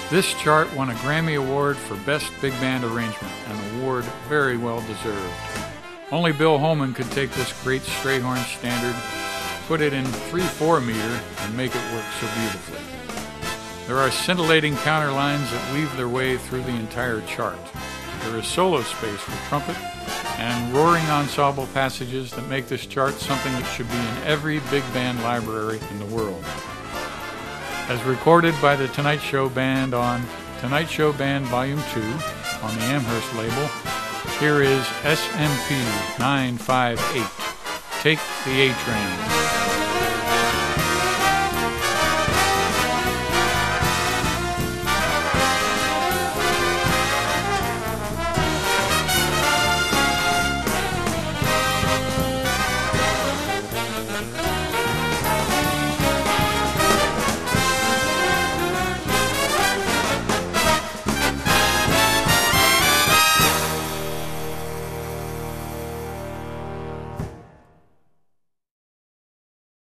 This chart won a Grammy Award for Best Big Band Arrangement, an award very well deserved. Only Bill Holman could take this great Strayhorn standard, put it in 3/4 meter, and make it work so beautifully. There are scintillating counterlines that weave their way through the entire chart. There is solo space for trumpet and roaring ensemble passages that make this chart something that should be in every big band library in the world. As recorded by the Tonight Show Band on Tonight Show Band Volume 2 on the Amherst label, here is SMP 958, Take the A-Train.